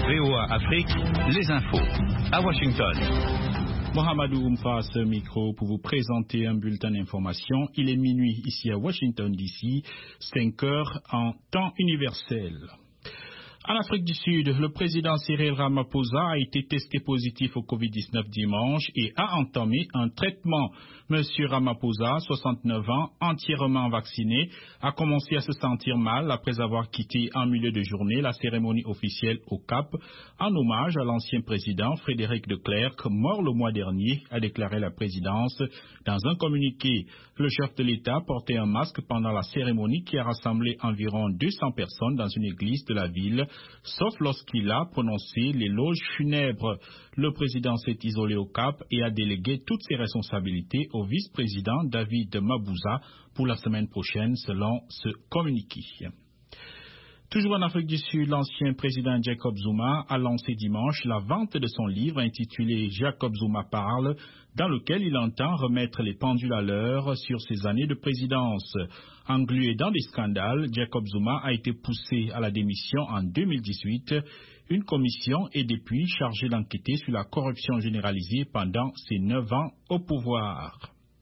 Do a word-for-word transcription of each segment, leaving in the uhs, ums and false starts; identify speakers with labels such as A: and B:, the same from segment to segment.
A: V O A Afrique, les infos. À Washington.
B: Mohamedou Oumfa à ce micro pour vous présenter un bulletin d'information. Il est minuit ici à Washington D C, cinq heures en temps universel. En Afrique du Sud, le président Cyril Ramaphosa a été testé positif au covid dix-neuf dimanche et a entamé un traitement. Monsieur Ramaphosa, soixante-neuf ans, entièrement vacciné, a commencé à se sentir mal après avoir quitté en milieu de journée la cérémonie officielle au Cap en hommage à l'ancien président Frédéric de Klerk, mort le mois dernier, a déclaré la présidence dans un communiqué. Le chef de l'État portait un masque pendant la cérémonie qui a rassemblé environ deux cents personnes dans une église de la ville, sauf lorsqu'il a prononcé l'éloge funèbre. Le président s'est isolé au Cap et a délégué toutes ses responsabilités au vice-président David Mabouza pour la semaine prochaine, selon ce communiqué. Toujours en Afrique du Sud, l'ancien président Jacob Zuma a lancé dimanche la vente de son livre intitulé Jacob Zuma parle, dans lequel il entend remettre les pendules à l'heure sur ses années de présidence. Englué dans des scandales, Jacob Zuma a été poussé à la démission en deux mille dix-huit. Une commission est depuis chargée d'enquêter sur la corruption généralisée pendant ses neuf ans au pouvoir.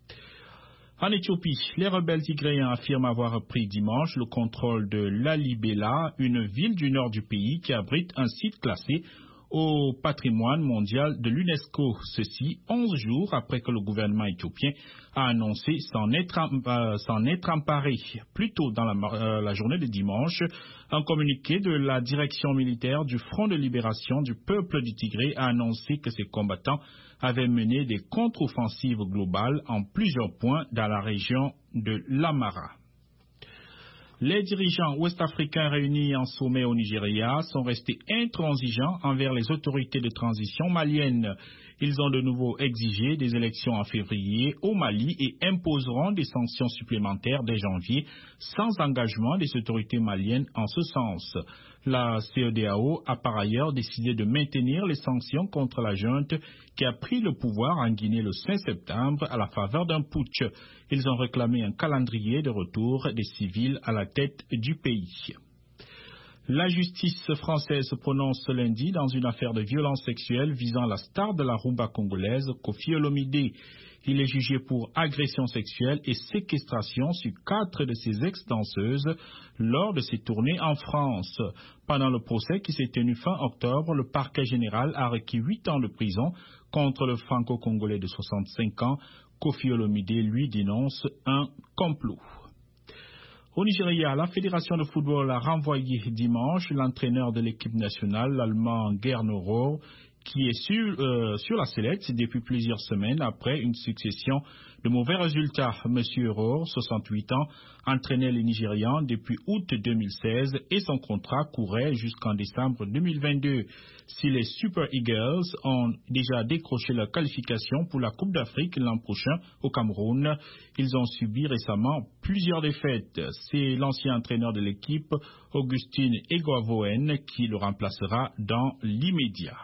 B: En Éthiopie, les rebelles tigréens affirment avoir pris dimanche le contrôle de Lalibela, une ville du nord du pays qui abrite un site classé au patrimoine mondial de l'UNESCO. Ceci onze jours après que le gouvernement éthiopien a annoncé s'en être, euh, s'en être emparé. Plus tôt dans la, euh, la journée de dimanche, un communiqué de la direction militaire du Front de libération du peuple du Tigré a annoncé que ses combattants avaient mené des contre-offensives globales en plusieurs points dans la région de l'Amara. Les dirigeants ouest-africains réunis en sommet au Nigeria sont restés intransigeants envers les autorités de transition maliennes. Ils ont de nouveau exigé des élections en février au Mali et imposeront des sanctions supplémentaires dès janvier, sans engagement des autorités maliennes en ce sens. La C E D A O a par ailleurs décidé de maintenir les sanctions contre la junte qui a pris le pouvoir en Guinée le cinq septembre à la faveur d'un putsch. Ils ont réclamé un calendrier de retour des civils à la tête du pays. La justice française se prononce ce lundi dans une affaire de violence sexuelle visant la star de la rumba congolaise, Koffi Olomidé. Il est jugé pour agression sexuelle et séquestration sur quatre de ses ex-danseuses lors de ses tournées en France. Pendant le procès qui s'est tenu fin octobre, le parquet général a requis huit ans de prison contre le franco-congolais de soixante-cinq ans. Koffi Olomidé lui dénonce un complot. Au Nigeria, la fédération de football a renvoyé dimanche l'entraîneur de l'équipe nationale, l'Allemand Gernot Rohr, qui est sur, euh, sur la sellette depuis plusieurs semaines après une succession de mauvais résultats. Monsieur Rohr, soixante-huit ans, entraînait les Nigérians depuis août deux mille seize et son contrat courait jusqu'en décembre deux mille vingt-deux. Si les Super Eagles ont déjà décroché leur qualification pour la Coupe d'Afrique l'an prochain au Cameroun, ils ont subi récemment plusieurs défaites. C'est l'ancien entraîneur de l'équipe, Augustine Egoavoen, qui le remplacera dans l'immédiat.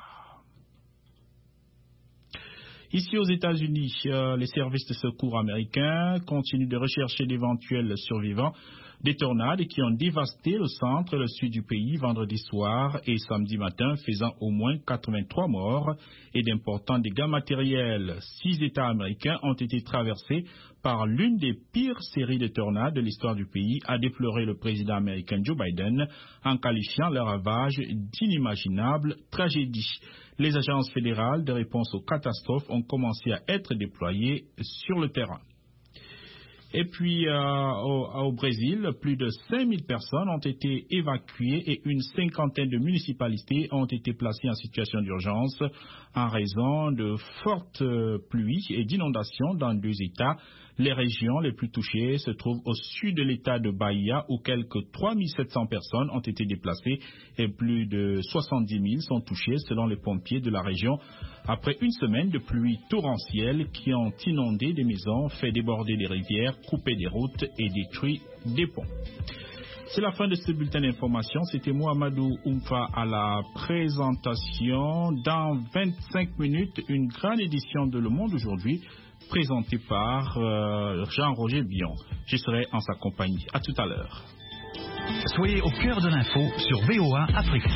B: Ici aux États-Unis, euh, les services de secours américains continuent de rechercher d'éventuels survivants des tornades qui ont dévasté le centre et le sud du pays vendredi soir et samedi matin, faisant au moins quatre-vingt-trois morts et d'importants dégâts matériels. Six États américains ont été traversés par l'une des pires séries de tornades de l'histoire du pays, a déploré le président américain Joe Biden en qualifiant leur ravage d'inimaginables tragédies. Les agences fédérales de réponse aux catastrophes ont commencé à être déployées sur le terrain. Et puis euh, au, au Brésil, plus de cinq mille personnes ont été évacuées et une cinquantaine de municipalités ont été placées en situation d'urgence en raison de fortes pluies et d'inondations dans deux États. Les régions les plus touchées se trouvent au sud de l'État de Bahia où quelques trois mille sept cents personnes ont été déplacées et plus de soixante-dix mille sont touchées selon les pompiers de la région après une semaine de pluies torrentielles qui ont inondé des maisons, fait déborder des rivières, coupé des routes et détruit des ponts. C'est la fin de ce bulletin d'information. C'était Mohamedou Oumfa à la présentation. Dans vingt-cinq minutes, une grande édition de Le Monde aujourd'hui, présentée par euh, Jean-Roger Bion. Je serai en sa compagnie. À tout à l'heure.
A: Soyez au cœur de l'info sur V O A Afrique.